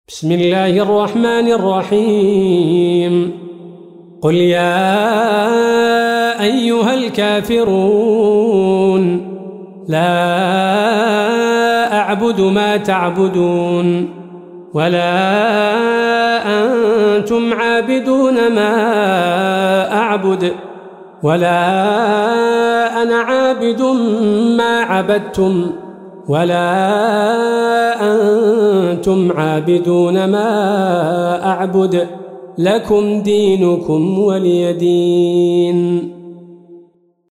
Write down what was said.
بسم الله الرحمن الرحيم. قل يا أيها الكافرون لا أعبد ما تعبدون ولا أنتم عابدون ما أعبد ولا أنا عابد ما عبدتم ولا أنتم عابدون ما أعبد لكم دينكم ولي دين.